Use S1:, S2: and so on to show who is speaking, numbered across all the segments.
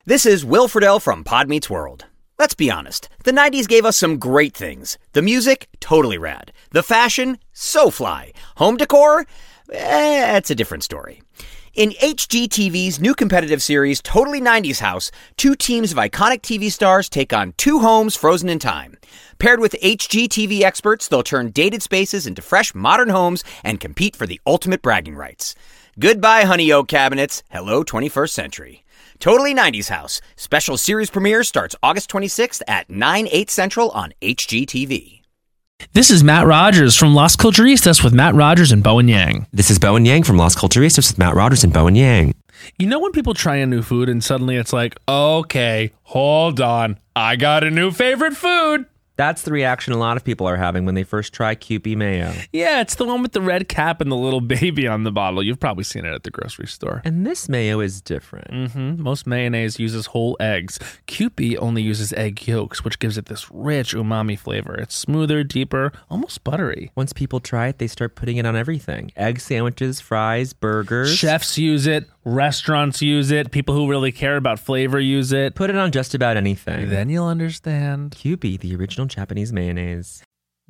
S1: This is Will Friedle from Pod Meets World. Let's be honest, the 90s gave us some great things. The music, totally rad. The fashion, so fly. Home decor, that's a different story. In HGTV's new competitive series, Totally 90s House, two teams of iconic TV stars take on two homes frozen in time. Paired with HGTV experts, they'll turn dated spaces into fresh, modern homes and compete for the ultimate bragging rights. Goodbye, honey oak cabinets. Hello, 21st century. Totally 90s House. Special series premiere starts August 26th at 9/8 Central on HGTV.
S2: This is Matt Rogers from Las Culturistas with Matt Rogers and Bowen Yang.
S3: This is Bowen Yang from Las Culturistas with Matt Rogers and Bowen Yang.
S2: You know when people try a new food and suddenly it's like, okay, hold on, I got a new favorite food.
S3: That's the reaction a lot of people are having when they first try Kewpie mayo.
S2: Yeah, it's the one with the red cap and the little baby on the bottle. You've probably seen it at the grocery store.
S3: And this mayo is different.
S2: Most mayonnaise uses whole eggs. Kewpie only uses egg yolks, which gives it this rich umami flavor. It's smoother, deeper, almost buttery.
S3: Once people try it, they start putting it on everything. Egg sandwiches, fries, burgers.
S2: Chefs use it. Restaurants use it. People who really care about flavor use it.
S3: Put it on just about anything.
S2: Then you'll understand.
S3: Kewpie, the original Japanese mayonnaise.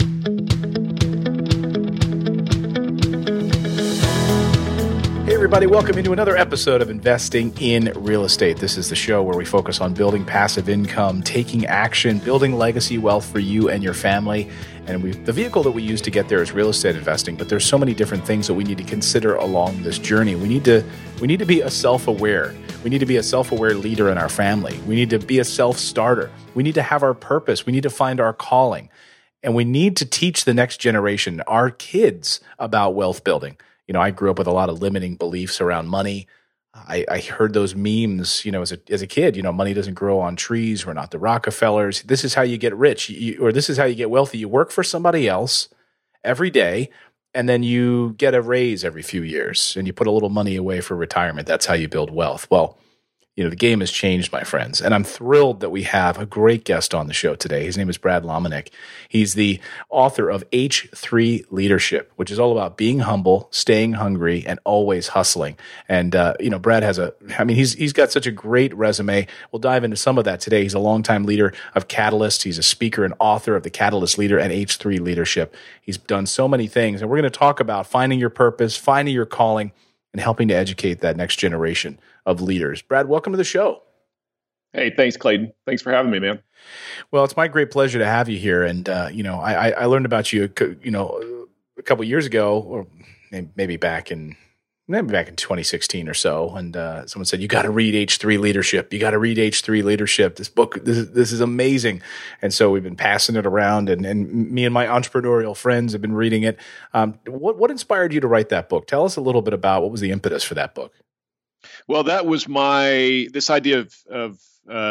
S4: Hey everybody, welcome into another episode of Investing in Real Estate. This is the show where we focus on building passive income, taking action, building legacy wealth for you and your family. And the vehicle that we use to get there is real estate investing, but there's so many different things that we need to consider along this journey. We need to be a self-aware. We need to be a self-aware leader in our family. We need to be a self-starter. We need to have our purpose. We need to find our calling. And we need to teach the next generation, our kids, about wealth building. You know, I grew up with a lot of limiting beliefs around money. I heard those memes, you know, as a kid, you know, money doesn't grow on trees. We're not the Rockefellers. This is how you get rich, or this is how you get wealthy. You work for somebody else every day, and then you get a raise every few years, and you put a little money away for retirement. That's how you build wealth. Well, you know, the game has changed, my friends, and I'm thrilled that we have a great guest on the show today. His name is Brad Lomenick. He's the author of H3 Leadership, which is all about being humble, staying hungry, and always hustling. And, you know, Brad he's got such a great resume. We'll dive into some of that today. He's a longtime leader of Catalyst. He's a speaker and author of The Catalyst Leader and H3 Leadership. He's done so many things, and we're going to talk about finding your purpose, finding your calling, and helping to educate that next generation of leaders. Brad, welcome to the show.
S5: Hey, thanks, Clayton. Thanks for having me, man.
S4: Well, it's my great pleasure to have you here. And, you know, I learned about you, you know, a couple of years ago, or maybe back in 2016 or so. And someone said, you got to read H3 Leadership. You got to read H3 Leadership. This book, this is amazing. And so we've been passing it around, and me and my entrepreneurial friends have been reading it. What inspired you to write that book? Tell us a little bit about what was the impetus for that book.
S5: Well, that was this idea of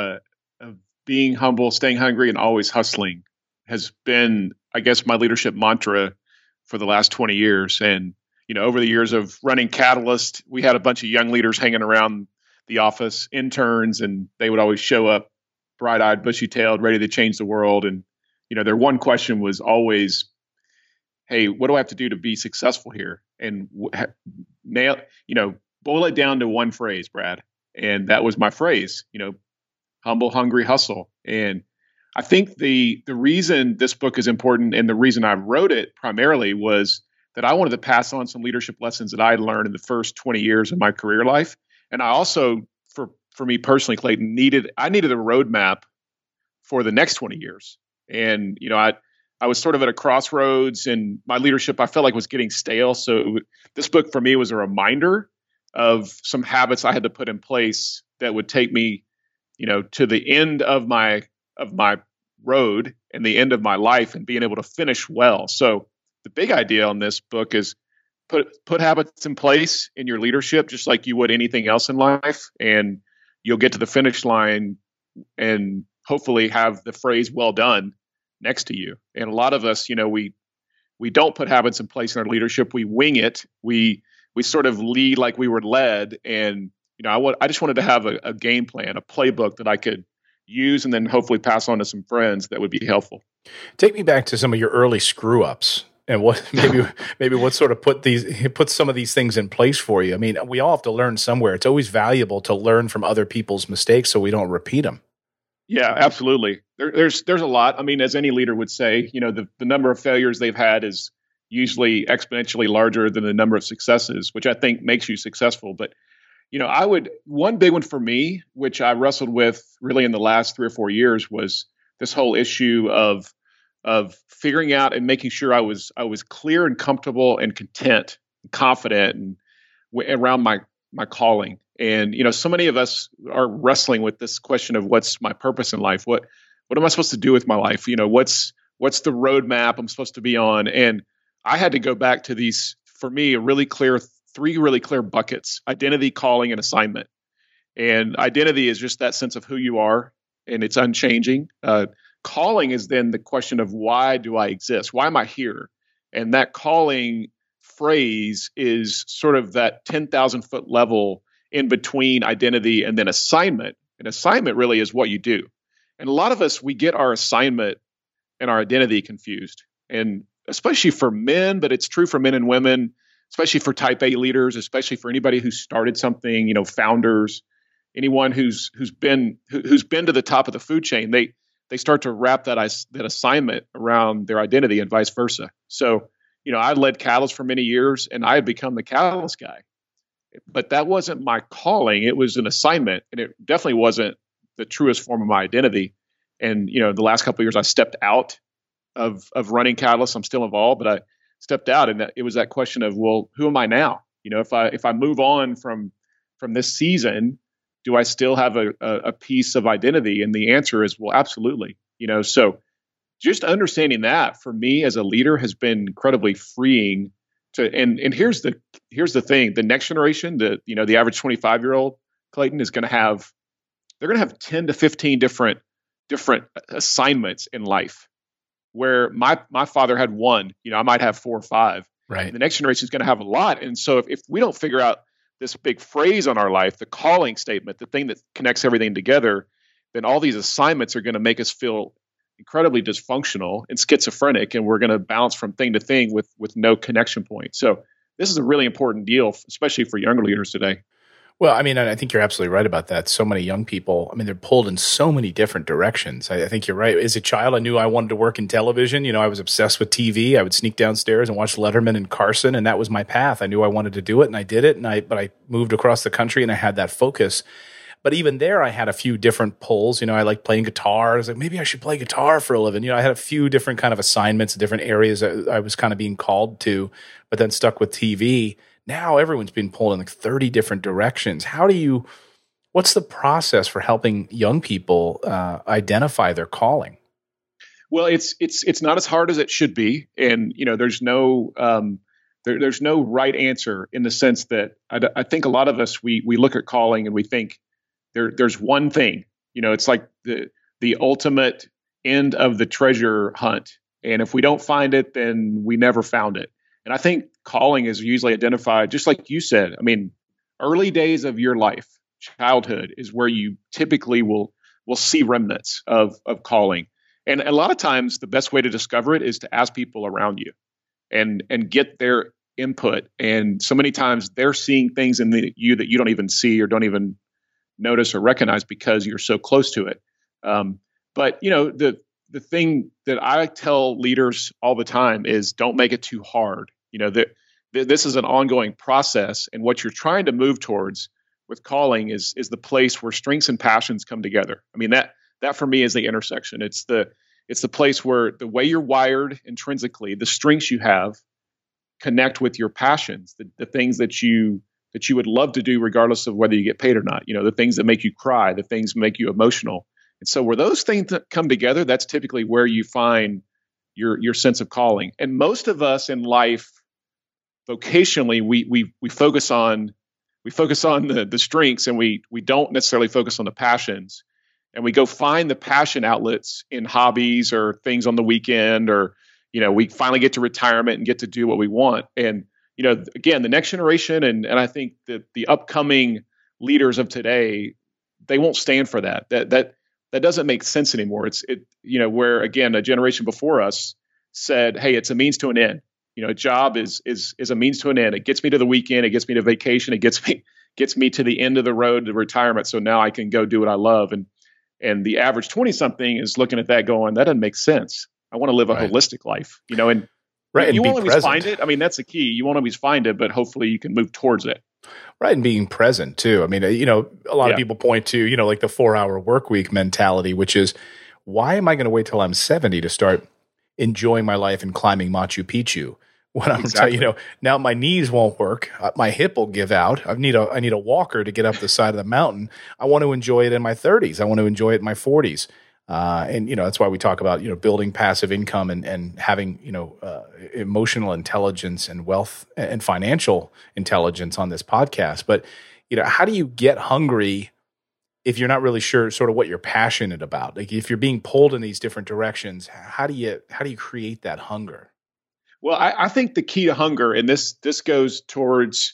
S5: being humble, staying hungry, and always hustling has been, I guess, my leadership mantra for the last 20 years. And, you know, over the years of running Catalyst, we had a bunch of young leaders hanging around the office, interns, and they would always show up bright-eyed, bushy-tailed, ready to change the world. And, you know, their one question was always, hey, what do I have to do to be successful here? And boil it down to one phrase, Brad. And that was my phrase, you know, humble, hungry, hustle. And I think the reason this book is important, and the reason I wrote it primarily, was that I wanted to pass on some leadership lessons that I had learned in the first 20 years of my career life. And I also, for me personally, Clayton, I needed a roadmap for the next 20 years. And, you know, I was sort of at a crossroads, and my leadership, I felt like, was getting stale. So this book for me was a reminder of some habits I had to put in place that would take me, you know, to the end of my road and the end of my life, and being able to finish well. So the big idea on this book is put habits in place in your leadership, just like you would anything else in life, and you'll get to the finish line and hopefully have the phrase "well done" next to you. And a lot of us, you know, we don't put habits in place in our leadership. We wing it. We sort of lead like we were led. And, you know, I just wanted to have a game plan, a playbook that I could use, and then hopefully pass on to some friends that would be helpful.
S4: Take me back to some of your early screw ups. And what maybe what sort of put some of these things in place for you? I mean, we all have to learn somewhere. It's always valuable to learn from other people's mistakes so we don't repeat them.
S5: Yeah, absolutely. There's a lot. I mean, as any leader would say, the number of failures they've had is usually exponentially larger than the number of successes, which I think makes you successful. But one big one for me, which I wrestled with really in the last 3 or 4 years, was this whole issue of figuring out and making sure I was clear and comfortable and content and confident and around my calling. And so many of us are wrestling with this question of what's my purpose in life? What am I supposed to do with my life? What's the roadmap I'm supposed to be on? And I had to go back to these, for me, three really clear buckets: identity, calling, and assignment. And identity is just that sense of who you are, and it's unchanging. Calling is then the question of, why do I exist? Why am I here? And that calling phrase is sort of that 10,000 foot level in between identity and then assignment. And assignment really is what you do. And a lot of us, we get our assignment and our identity confused. And especially for men, but it's true for men and women, especially for type A leaders, especially for anybody who started something, founders, anyone who's been to the top of the food chain, they start to wrap that assignment around their identity and vice versa. So, I led Catalyst for many years, and I had become the Catalyst guy. But that wasn't my calling. It was an assignment, and it definitely wasn't the truest form of my identity. And, the last couple of years, I stepped out of running Catalyst. I'm still involved, but I stepped out, and it was that question of, well, who am I now? If I move on from this season, do I still have a piece of identity? And the answer is, well, absolutely. So just understanding that for me as a leader has been incredibly freeing. And here's the thing: the next generation, the average 25-year-old, Clayton, they're going to have 10 to 15 different assignments in life. Where my father had one, I might have 4 or 5.
S4: Right.
S5: And the next generation is going to have a lot. And so if we don't figure out this big phrase on our life, the calling statement, the thing that connects everything together, then all these assignments are going to make us feel incredibly dysfunctional and schizophrenic, and we're going to bounce from thing to thing with no connection point. So this is a really important deal, especially for younger leaders today.
S4: Well, I mean, I think you're absolutely right about that. So many young people, I mean, they're pulled in so many different directions. I think you're right. As a child, I knew I wanted to work in television. I was obsessed with TV. I would sneak downstairs and watch Letterman and Carson, and that was my path. I knew I wanted to do it, and I did it. But I moved across the country, and I had that focus. But even there, I had a few different pulls. I like playing guitar. I was like, maybe I should play guitar for a living. I had a few different kind of assignments, different areas that I was kind of being called to, but then stuck with TV. Now everyone's being pulled in like 30 different directions. What's the process for helping young people identify their calling?
S5: Well, it's not as hard as it should be. And, there's no right answer, in the sense that I think a lot of us, we look at calling and we think there's one thing, it's like the ultimate end of the treasure hunt. And if we don't find it, then we never found it. And I think calling is usually identified, just like you said. I mean, early days of your life, childhood, is where you typically will see remnants of calling. And a lot of times, the best way to discover it is to ask people around you and get their input. And so many times, they're seeing things in you that you don't even see or don't even notice or recognize because you're so close to it. But the thing that I tell leaders all the time is, don't make it too hard. This is an ongoing process, and what you're trying to move towards with calling is the place where strengths and passions come together. I mean, that for me is the intersection. It's the place where the way you're wired intrinsically, the strengths you have, connect with your passions, the things that you would love to do regardless of whether you get paid or not. The things that make you cry, the things that make you emotional. And so where those things come together, that's typically where you find your sense of calling. And most of us in life, vocationally, we focus on the strengths, and we don't necessarily focus on the passions. And we go find the passion outlets in hobbies or things on the weekend, or we finally get to retirement and get to do what we want. And again, the next generation, and I think that the upcoming leaders of today, they won't stand for that. That doesn't make sense anymore. Where again, a generation before us said, hey, it's a means to an end. A job is a means to an end. It gets me to the weekend. It gets me to vacation. It gets me to the end of the road to retirement. So now I can go do what I love. And the average 20-something is looking at that going, that doesn't make sense. I want to live a holistic life, and
S4: right.
S5: You
S4: and
S5: won't always find it. I mean, that's the key. You won't always find it, but hopefully you can move towards it.
S4: Right. And being present too. I mean, a lot of people point to, like the 4-hour work week mentality, which is, why am I going to wait till I'm 70 to start enjoying my life and climbing Machu Picchu? When I'm now my knees won't work, my hip will give out. I need a walker to get up the side of the mountain. I want to enjoy it in my 30s. I want to enjoy it in my 40s. And that's why we talk about building passive income and having emotional intelligence and wealth and financial intelligence on this podcast. But how do you get hungry if you're not really sure sort of what you're passionate about? Like if you're being pulled in these different directions, how do you create that hunger?
S5: Well, I think the key to hunger, and this goes towards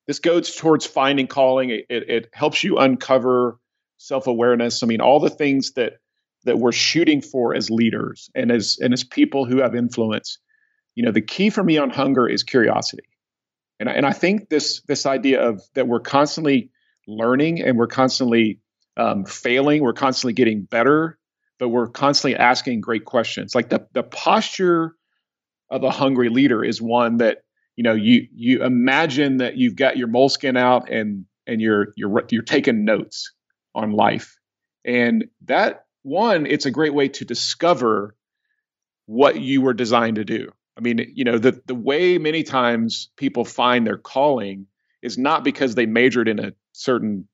S5: finding calling. It helps you uncover self-awareness. I mean, all the things that we're shooting for as leaders and as people who have influence. The key for me on hunger is curiosity, and I think this idea of that we're constantly learning and we're constantly failing, we're constantly getting better, but we're constantly asking great questions. Like the posture of a hungry leader is one that you imagine that you've got your moleskin out and you're taking notes on life, and that one, it's a great way to discover what you were designed to do. I mean, the way many times people find their calling is not because they majored in a certain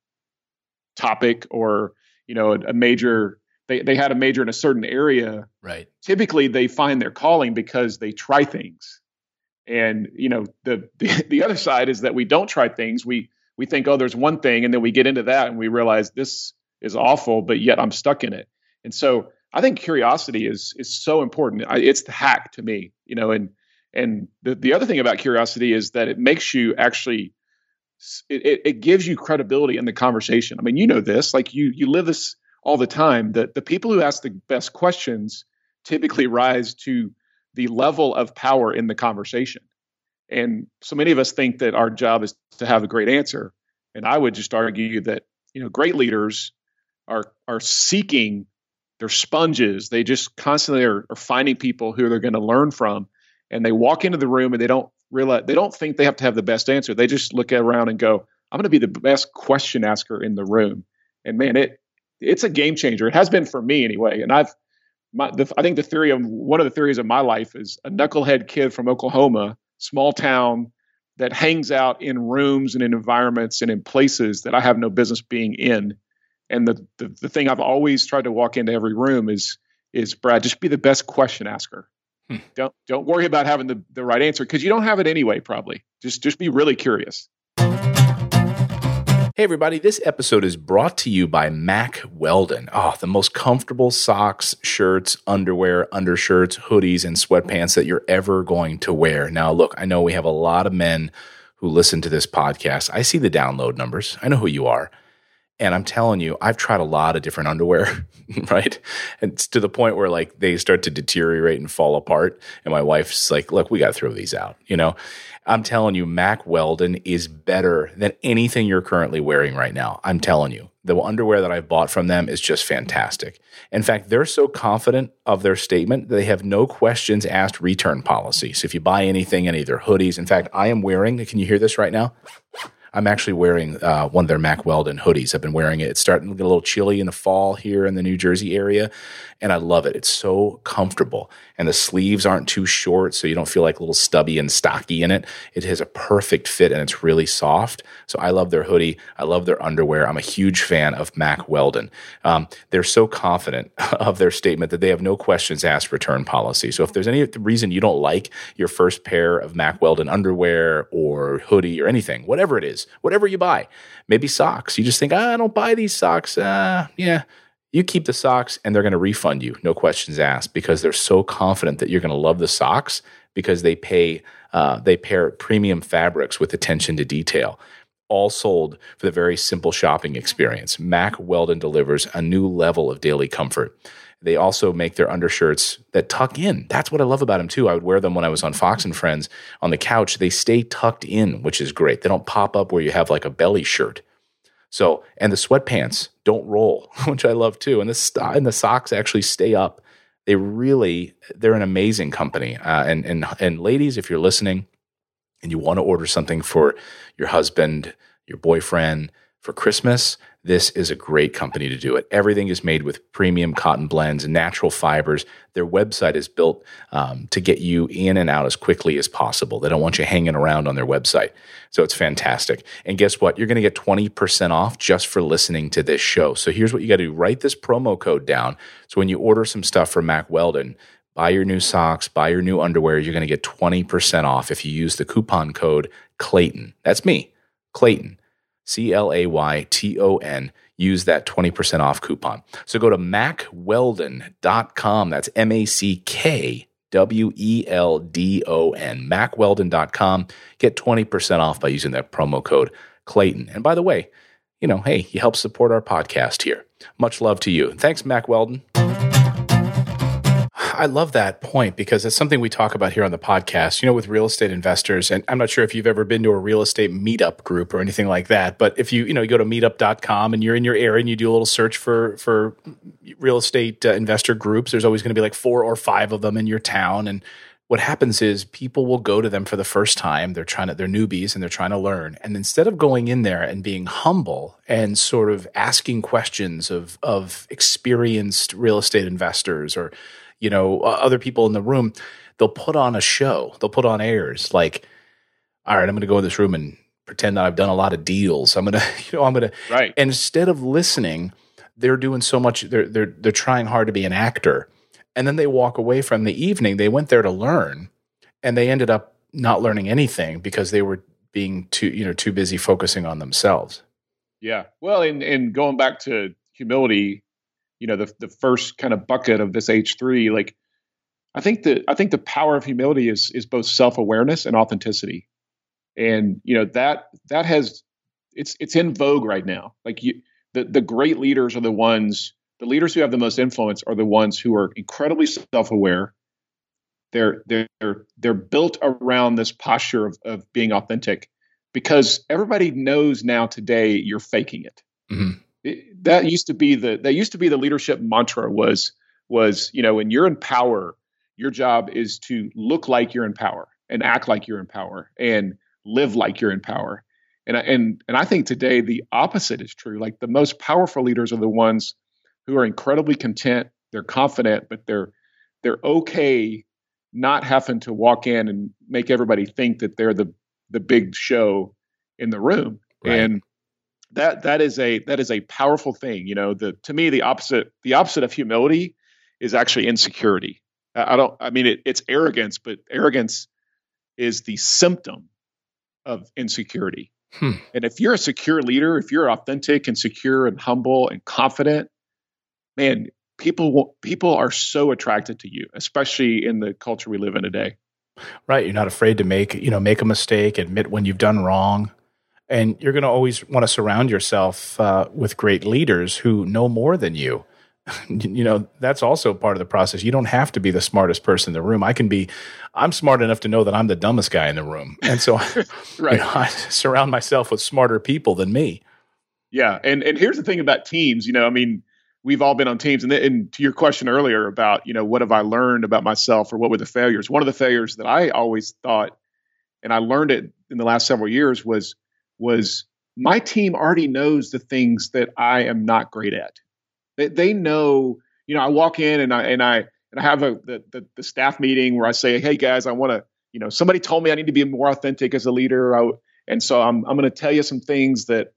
S5: topic or a major. They had a major in a certain area.
S4: Right.
S5: Typically, they find their calling because they try things. And, the other side is that we don't try things. We think, oh, there's one thing. And then we get into that and we realize this is awful, but yet I'm stuck in it. And so I think curiosity is so important. It's the hack to me, and the other thing about curiosity is that it makes you actually, it gives you credibility in the conversation. I mean, this, like you live this all the time, that the people who ask the best questions typically rise to the level of power in the conversation. And so many of us think that our job is to have a great answer. And I would just argue that, great leaders are seeking, they're sponges. They just constantly are finding people who they're going to learn from. And they walk into the room and they don't think they have to have the best answer. They just look around and go, I'm going to be the best question asker in the room. And man, it's a game changer. It has been for me anyway. And I think one of the theories of my life is a knucklehead kid from Oklahoma, small town, that hangs out in rooms and in environments and in places that I have no business being in. And the thing I've always tried to walk into every room is Brad, just be the best question asker. Don't worry about having the right answer, because you don't have it anyway, probably. Just be really curious.
S4: Hey everybody, this episode is brought to you by Mack Weldon. Oh, the most comfortable socks, shirts, underwear, undershirts, hoodies, and sweatpants that you're ever going to wear. Now look, I know we have a lot of men who listen to this podcast. I see the download numbers. I know who you are. And I'm telling you, I've tried a lot of different underwear, right? And it's to the point where like they start to deteriorate and fall apart. And my wife's like, look, we got to throw these out, I'm telling you, Mack Weldon is better than anything you're currently wearing right now. I'm telling you, the underwear that I've bought from them is just fantastic. In fact, they're so confident of their statement that they have no questions asked return policy. So if you buy anything, any of their hoodies, in fact, I am wearing, can you hear this right now? I'm actually wearing one of their Mack Weldon hoodies. I've been wearing it. It's starting to get a little chilly in the fall here in the New Jersey area, and I love it. It's so comfortable, and the sleeves aren't too short, so you don't feel like a little stubby and stocky in it. It has a perfect fit, and it's really soft. So I love their hoodie. I love their underwear. I'm a huge fan of Mack Weldon. They're so confident of their statement that they have no questions asked return policy. So if there's any reason you don't like your first pair of Mack Weldon underwear or hoodie or anything, whatever it is, whatever you buy, maybe socks. You just think, I don't buy these socks. Yeah, you keep the socks and they're going to refund you. No questions asked, because they're so confident that you're going to love the socks because they pair premium fabrics with attention to detail. all sold for the very simple shopping experience. Mack Weldon delivers a new level of daily comfort. They also make their undershirts that tuck in. That's what I love about them too. I would wear them when I was on Fox and Friends on the couch. They stay tucked in, which is great. They don't pop up where you have like a belly shirt. So, and the sweatpants don't roll, which I love too. And the socks actually stay up. They're an amazing company. And ladies, if you're listening and you want to order something for your husband, your boyfriend for Christmas, this is a great company to do it. Everything is made with premium cotton blends and natural fibers. Their website is built to get you in and out as quickly as possible. They don't want you hanging around on their website. So it's fantastic. And guess what? You're going to get 20% off just for listening to this show. So here's what you got to do. Write this promo code down. So when you order some stuff from Mack Weldon, buy your new socks, buy your new underwear, you're going to get 20% off if you use the coupon code Clayton. That's me, Clayton. Clayton. Use that 20% off coupon. So go to MackWeldon.com. That's MackWeldon. MackWeldon.com. Get 20% off by using that promo code Clayton. And by the way, hey, you help support our podcast here. Much love to you. Thanks, Mack Weldon. I love that point because it's something we talk about here on the podcast, with real estate investors. And I'm not sure if you've ever been to a real estate meetup group or anything like that, but if you go to meetup.com and you're in your area and you do a little search for real estate investor groups, there's always going to be like 4 or 5 of them in your town. And what happens is people will go to them for the first time. They're newbies and they're trying to learn. And instead of going in there and being humble and sort of asking questions of experienced real estate investors or other people in the room, they'll put on a show. They'll put on airs like, all right, I'm going to go in this room and pretend that I've done a lot of deals. I'm going to,
S5: right.
S4: And instead of listening, they're doing so much. They're trying hard to be an actor. And then they walk away from the evening. They went there to learn and they ended up not learning anything because they were being too busy focusing on themselves.
S5: Yeah. Well, and going back to humility, the first kind of bucket of this H3, like I think the power of humility is both self-awareness and authenticity. And that has it's in vogue right now. Like the great leaders are the leaders who have the most influence are the ones who are incredibly self-aware. They're built around this posture of being authentic because everybody knows now today you're faking it.
S4: Mm-hmm.
S5: That used to be the leadership mantra was when you're in power, your job is to look like you're in power and act like you're in power and live like you're in power. And I think today the opposite is true. Like the most powerful leaders are the ones who are incredibly content, they're confident, but they're okay not having to walk in and make everybody think that they're the big show in the room.
S4: Right.
S5: And that is a powerful thing. To me, the opposite of humility is actually insecurity. It's arrogance, but arrogance is the symptom of insecurity. And if you're a secure leader, if you're authentic and secure and humble and confident, man, people are so attracted to you, especially in the culture we live in today.
S4: Right. You're not afraid to make a mistake, admit when you've done wrong. And you're going to always want to surround yourself with great leaders who know more than you. That's also part of the process. You don't have to be the smartest person in the room. I'm smart enough to know that I'm the dumbest guy in the room. And so
S5: right.
S4: I surround myself with smarter people than me.
S5: Yeah. And here's the thing about teams, we've all been on teams. And to your question earlier about, what have I learned about myself or what were the failures? One of the failures that I always thought, and I learned it in the last several years was my team already knows the things that I am not great at. They know, I walk in and I have the staff meeting where I say, hey guys, I want to, somebody told me I need to be more authentic as a leader. And so I'm going to tell you some things that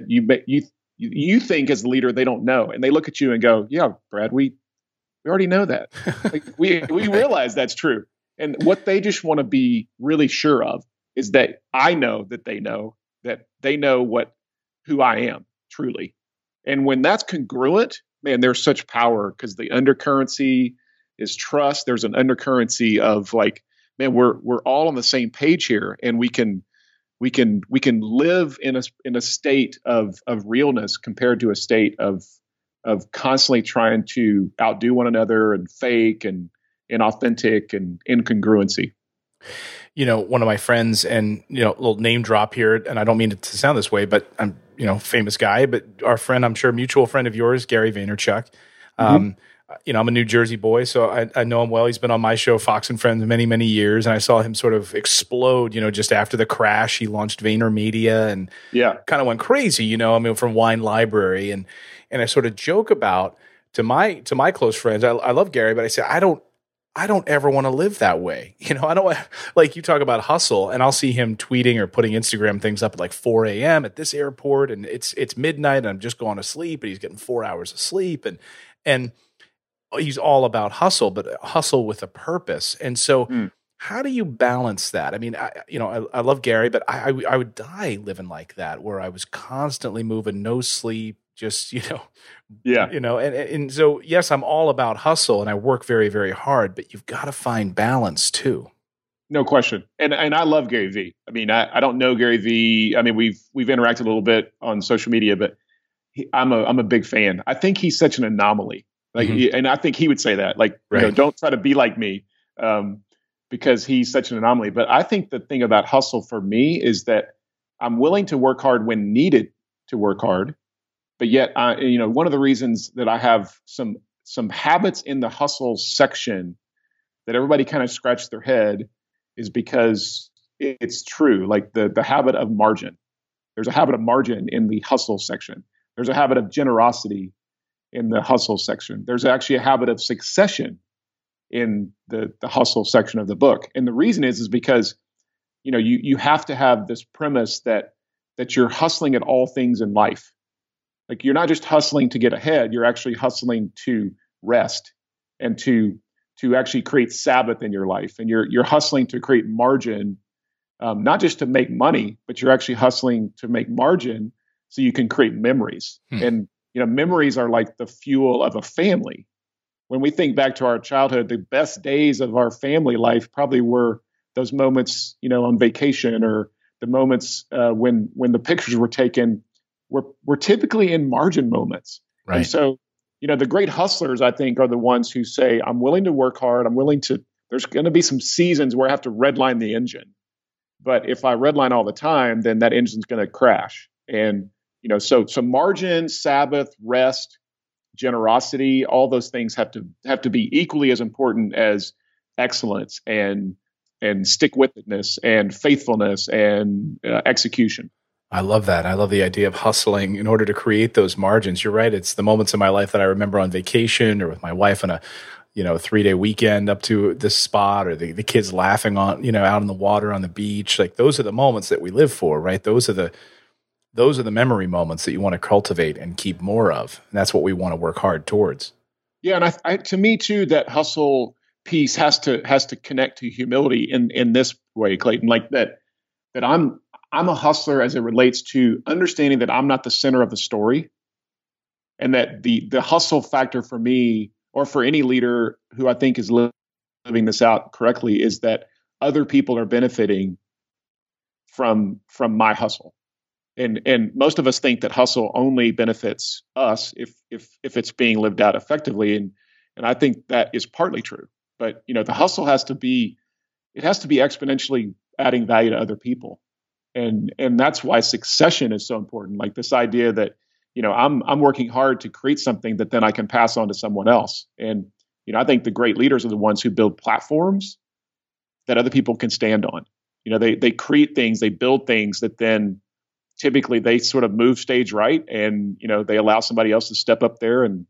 S5: you think as a leader, they don't know. And they look at you and go, yeah, Brad, we already know that. Like, we realize that's true. And what they just want to be really sure of is that I know that they know who I am truly. And when that's congruent, man, there's such power because the undercurrency is trust. There's an undercurrency of like, man, we're all on the same page here, and we can can live in a state of realness compared to a state of constantly trying to outdo one another and fake and inauthentic and incongruency.
S4: One of my friends, and little name drop here, and I don't mean it to sound this way, but I'm famous guy, but our friend, I'm sure mutual friend of yours, Gary Vaynerchuk. I'm a New Jersey boy, so I know him well. He's been on my show, Fox and Friends, many, many years, and I saw him sort of explode. Just after the crash, he launched VaynerMedia and kind of went crazy. From Wine Library, and I sort of joke about to my close friends. I love Gary, but I say I don't ever want to live that way. I don't like you talk about hustle, and I'll see him tweeting or putting Instagram things up at like 4 a.m. at this airport, and it's midnight, and I'm just going to sleep, and he's getting 4 hours of sleep, and he's all about hustle, but hustle with a purpose. And so, how do you balance that? I mean, I love Gary, but I would die living like that, where I was constantly moving, no sleep, just and so yes, I'm all about hustle, and I work very, very hard, but you've got to find balance too.
S5: No question. And I love Gary Vee. I mean, I don't know Gary Vee. I mean, we've interacted a little bit on social media, but I'm a big fan. I think he's such an anomaly. And I think he would say that, don't try to be like me, because he's such an anomaly. But I think the thing about hustle for me is that I'm willing to work hard when needed to work hard. But yet, one of the reasons that I have some habits in the hustle section that everybody kind of scratched their head is because it's true. Like the habit of margin. There's a habit of margin in the hustle section. There's a habit of generosity in the hustle section. There's actually a habit of succession in the hustle section of the book. And the reason is because, you have to have this premise that you're hustling at all things in life. Like, you're not just hustling to get ahead, you're actually hustling to rest and to actually create Sabbath in your life. And you're hustling to create margin, not just to make money, but you're actually hustling to make margin so you can create memories. And memories are like the fuel of a family. When we think back to our childhood, the best days of our family life probably were those moments, on vacation, or the moments when the pictures were taken were typically in margin moments. Right. And so, the great hustlers, I think, are the ones who say, I'm willing to work hard. There's going to be some seasons where I have to redline the engine. But if I redline all the time, then that engine's going to crash. And so margin, Sabbath, rest, generosity, all those things have to be equally as important as excellence and stick-with-itness and faithfulness and execution.
S4: I love that. I love the idea of hustling in order to create those margins. You're right. It's the moments in my life that I remember on vacation or with my wife on a 3-day weekend up to this spot, or the kids laughing on, out in the water on the beach. Like, those are the moments that we live for, right? Those are the memory moments that you want to cultivate and keep more of. And that's what we want to work hard towards.
S5: Yeah. And I to me too, that hustle piece has to connect to humility in this way, Clayton, like that I'm a hustler as it relates to understanding that I'm not the center of the story, and that the hustle factor for me, or for any leader who I think is living this out correctly, is that other people are benefiting from my hustle. And most of us think that hustle only benefits us if it's being lived out effectively. And I think that is partly true. But, the hustle has to be exponentially adding value to other people. And that's why succession is so important. Like, this idea that, I'm working hard to create something that then I can pass on to someone else. And, I think the great leaders are the ones who build platforms that other people can stand on. They create things, they build things that then typically they sort of move stage right, and they allow somebody else to step up there and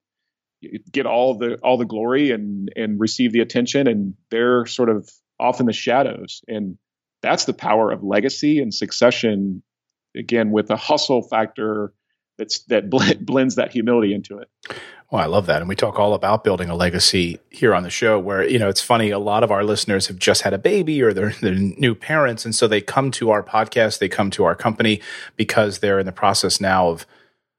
S5: get all the glory and receive the attention, and they're sort of off in the shadows. And that's the power of legacy and succession, again, with a hustle factor that blends that humility into it.
S4: Well, I love that. And we talk all about building a legacy here on the show, where, it's funny, a lot of our listeners have just had a baby, or they're new parents. And so they come to our podcast, they come to our company because they're in the process now of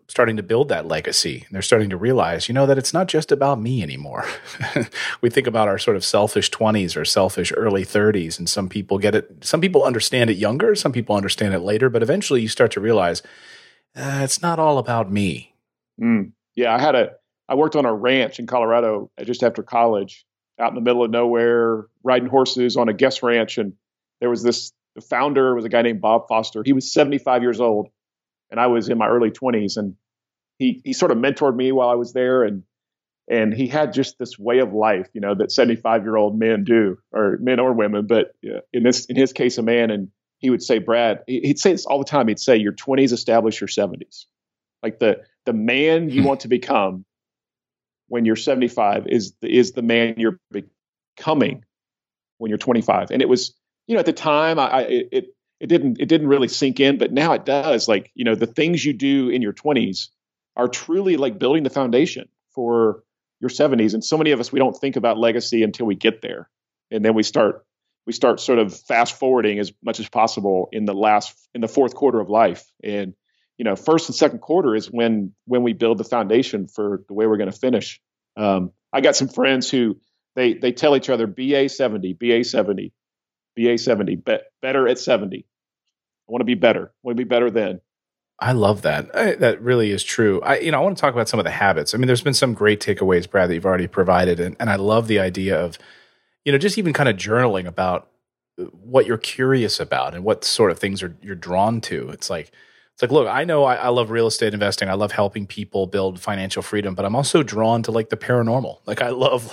S4: starting to build that legacy. And they're starting to realize, that it's not just about me anymore. We think about our sort of selfish 20s or selfish early 30s, and some people get it. Some people understand it younger, some people understand it later, but eventually you start to realize it's not all about me.
S5: Yeah, I worked on a ranch in Colorado just after college, out in the middle of nowhere, riding horses on a guest ranch. And there was the founder was a guy named Bob Foster. He was 75 years old, and I was in my early 20s. And he sort of mentored me while I was there. And he had just this way of life, that 75-year-old men do, or men or women, but in his case, a man. And he would say, Brad, he'd say this all the time. He'd say, your 20s establish your 70s. Like the man you want to become when you're 75 is the man you're becoming when you're 25. And it was, at the time, it didn't really sink in, but now it does. Like, the things you do in your 20s are truly like building the foundation for your 70s. And so many of us, we don't think about legacy until we get there, and then we start sort of fast forwarding as much as possible in the fourth quarter of life. And first and second quarter is when we build the foundation for the way we're going to finish. I got some friends who they tell each other BA 70, BA 70, BA 70, better at 70. I want to be better. I want to be better then.
S4: I love that. That really is true. I want to talk about some of the habits. I mean, there's been some great takeaways, Brad, that you've already provided. And I love the idea of, just even kind of journaling about what you're curious about and what sort of things you're drawn to. It's like, look, I know I love real estate investing. I love helping people build financial freedom, but I'm also drawn to like the paranormal. Like I love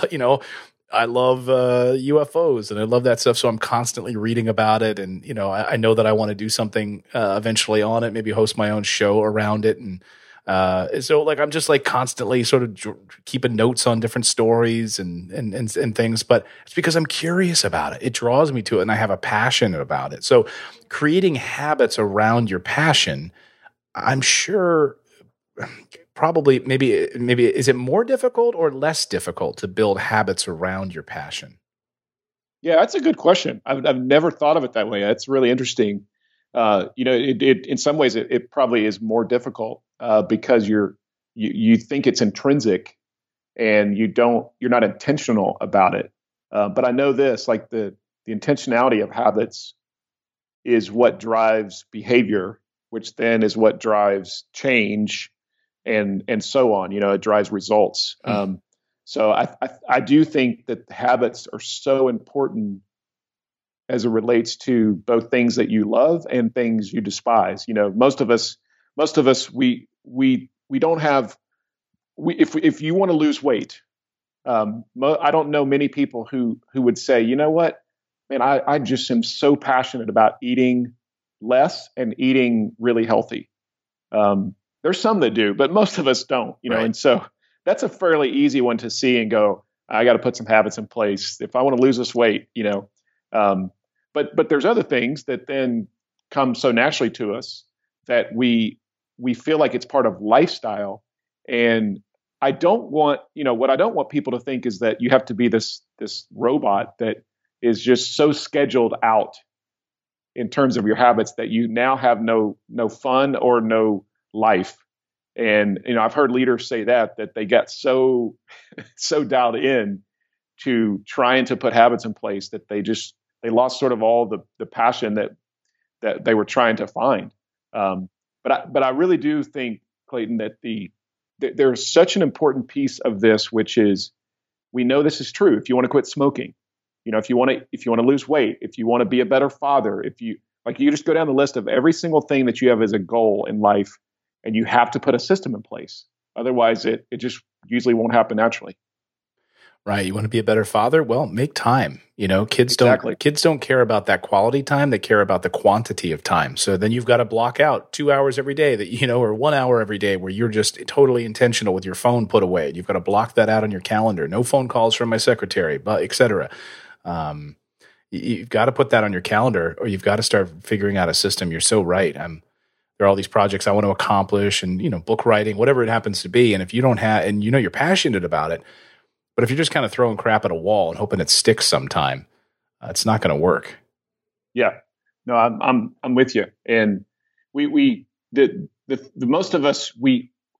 S4: UFOs and I love that stuff. So I'm constantly reading about it. And, I know that I want to do something eventually on it, maybe host my own show around it. And so like, I'm just like constantly sort of keeping notes on different stories and things, but it's because I'm curious about it. It draws me to it and I have a passion about it. So creating habits around your passion, I'm sure probably maybe is it more difficult or less difficult to build habits around your passion?
S5: Yeah, that's a good question. I've never thought of it that way. That's really interesting. It in some ways it probably is more difficult because you think it's intrinsic and you're not intentional about it. But I know this, like the intentionality of habits is what drives behavior, which then is what drives change and so on. It drives results. So I do think that habits are so important as it relates to both things that you love and things you despise. Most of us, we don't have. If you want to lose weight, I don't know many people who would say, you know what, man, I just am so passionate about eating less and eating really healthy. There's some that do, but most of us don't.
S4: Right.
S5: And so that's a fairly easy one to see and go, I got to put some habits in place if I want to lose this weight. But there's other things that then come so naturally to us that we feel like it's part of lifestyle. And I don't want, what I don't want people to think is that you have to be this robot that is just so scheduled out in terms of your habits that you now have no fun or no life. And, I've heard leaders say that they got so dialed in to trying to put habits in place that they lost sort of all the passion that they were trying to find. But I really do think, Clayton, that there's such an important piece of this, which is we know this is true. If you want to quit smoking, if you want to lose weight, if you want to be a better father, you just go down the list of every single thing that you have as a goal in life, and you have to put a system in place. Otherwise, it just usually won't happen naturally.
S4: Right. You want to be a better father? Well, make time. Kids don't care about that quality time. They care about the quantity of time. So then you've got to block out 2 hours every day or 1 hour every day where you're just totally intentional with your phone put away. You've got to block that out on your calendar. No phone calls from my secretary, et cetera. You've got to put that on your calendar, or you've got to start figuring out a system. You're so right. There are all these projects I want to accomplish and, book writing, whatever it happens to be. And if you don't have, and you're passionate about it, but if you're just kind of throwing crap at a wall and hoping it sticks sometime, it's not going to work.
S5: Yeah, no, I'm with you. And the most of us, we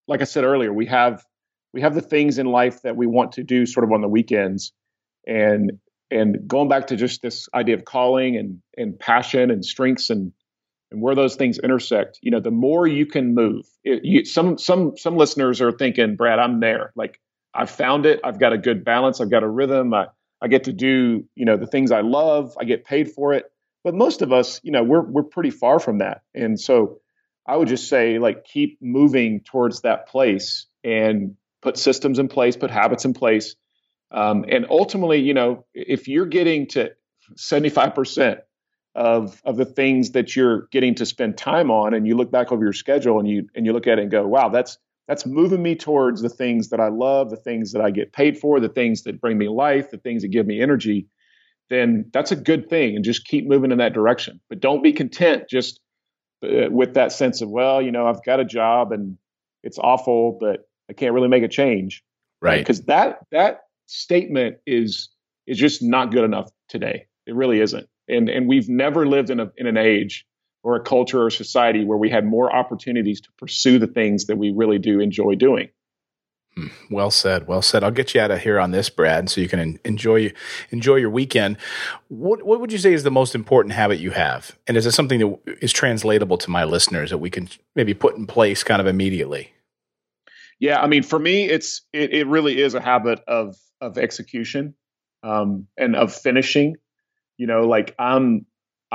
S5: like I said earlier, we have the things in life that we want to do sort of on the weekends, and going back to just this idea of calling and passion and strengths and where those things intersect. The more you can move, some listeners are thinking, Brad, I'm there. Like, I've found it. I've got a good balance. I've got a rhythm. I get to do, the things I love. I get paid for it. But most of us, we're pretty far from that. And so I would just say, like, keep moving towards that place and put systems in place, put habits in place. And ultimately, if you're getting to 75% of the things that you're getting to spend time on, and you look back over your schedule and you look at it and go, wow, that's moving me towards the things that I love, the things that I get paid for, the things that bring me life, the things that give me energy, then that's a good thing. And just keep moving in that direction. But don't be content just with that sense of, well, I've got a job and it's awful, but I can't really make a change.
S4: Right.
S5: Because that statement is just not good enough today. It really isn't. And we've never lived in an age or a culture or society where we had more opportunities to pursue the things that we really do enjoy doing.
S4: Well said. Well said. I'll get you out of here on this, Brad, so you can enjoy your weekend. What would you say is the most important habit you have? And is it something that is translatable to my listeners that we can maybe put in place kind of immediately?
S5: Yeah, I mean, for me, it really is a habit of execution and of finishing. Like I'm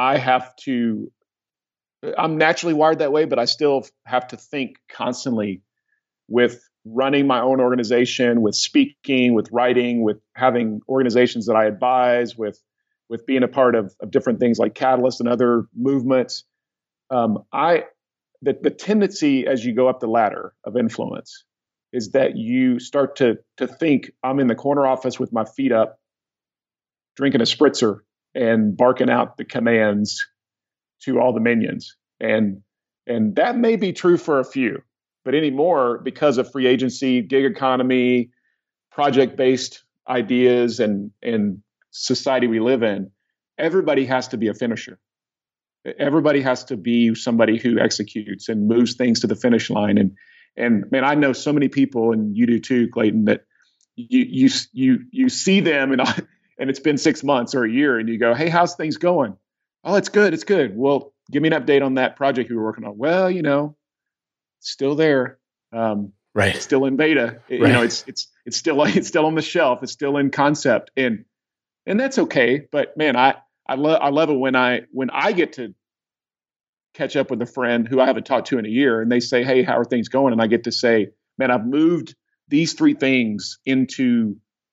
S5: naturally wired that way, but I still have to think constantly with running my own organization, with speaking, with writing, with having organizations that I advise, with being a part of different things like Catalyst and other movements. The tendency as you go up the ladder of influence is that you start to think, I'm in the corner office with my feet up, drinking a spritzer and barking out the commands to all the minions. And that may be true for a few, but anymore, because of free agency, gig economy, project-based ideas and society we live in, everybody has to be a finisher. Everybody has to be somebody who executes and moves things to the finish line. And man, I know so many people, and you do too, Clayton, that you see them and it's been 6 months or a year, and you go, hey, how's things going? Oh, it's good. It's good. Well, give me an update on that project you were working on. Well, it's still there.
S4: Right.
S5: It's still in beta.
S4: Right.
S5: It's still on the shelf. It's still in concept. And that's okay. But man, I love it when I get to catch up with a friend who I haven't talked to in a year, and they say, hey, how are things going? And I get to say, man, I've moved these 3 things into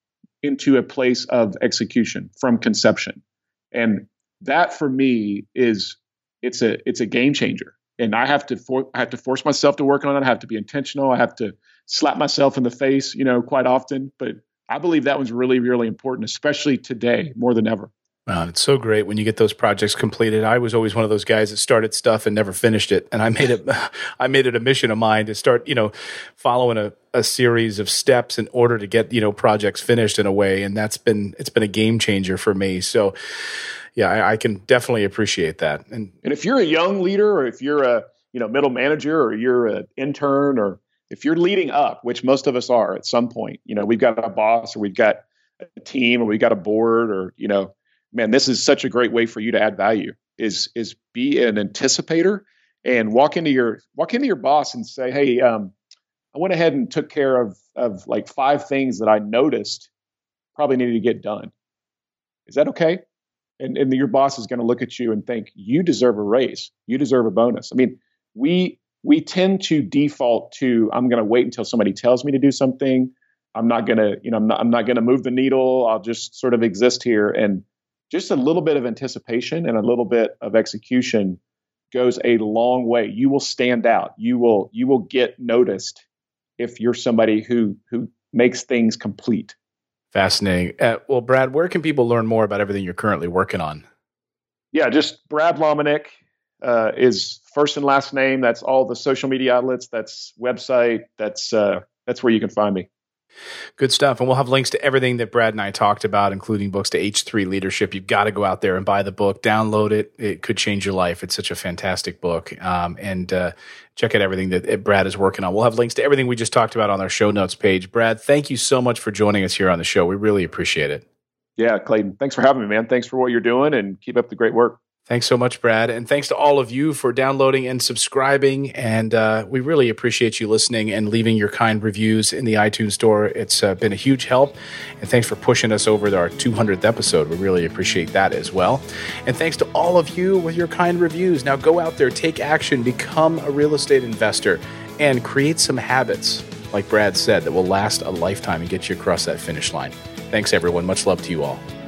S5: a place of execution from conception. And that for me it's a game changer. And I have to force myself to work on it. I have to be intentional. I have to slap myself in the face, quite often. But I believe that one's really, really important, especially today more than ever.
S4: Wow, it's so great when you get those projects completed. I was always one of those guys that started stuff and never finished it. And I made it a mission of mine to start, following a series of steps in order to get, projects finished in a way. And it's been a game changer for me. So yeah, I can definitely appreciate that. And
S5: if you're a young leader, or if you're a, middle manager, or you're an intern, or if you're leading up, which most of us are at some point, we've got a boss, or we've got a team, or we've got a board, or, man, this is such a great way for you to add value is be an anticipator and walk into your boss and say, hey, I went ahead and took care of like 5 things that I noticed probably needed to get done. Is that okay? And your boss is going to look at you and think, you deserve a raise. You deserve a bonus. I mean, we tend to default to, I'm going to wait until somebody tells me to do something. I'm not going to, I'm not going to move the needle. I'll just sort of exist here. And just a little bit of anticipation and a little bit of execution goes a long way. You will stand out. You will get noticed if you're somebody who makes things complete.
S4: Fascinating. Well, Brad, where can people learn more about everything you're currently working on?
S5: Yeah, just Brad Lomenick is first and last name. That's all the social media outlets. That's website. That's where you can find me.
S4: Good stuff. And we'll have links to everything that Brad and I talked about, including books to H3 Leadership. You've got to go out there and buy the book, download it. It could change your life. It's such a fantastic book. And check out everything that Brad is working on. We'll have links to everything we just talked about on our show notes page. Brad, thank you so much for joining us here on the show. We really appreciate it.
S5: Yeah, Clayton, thanks for having me, man. Thanks for what you're doing, and keep up the great work.
S4: Thanks so much, Brad. And thanks to all of you for downloading and subscribing. And we really appreciate you listening and leaving your kind reviews in the iTunes store. It's been a huge help. And thanks for pushing us over to our 200th episode. We really appreciate that as well. And thanks to all of you with your kind reviews. Now go out there, take action, become a real estate investor, and create some habits, like Brad said, that will last a lifetime and get you across that finish line. Thanks, everyone. Much love to you all.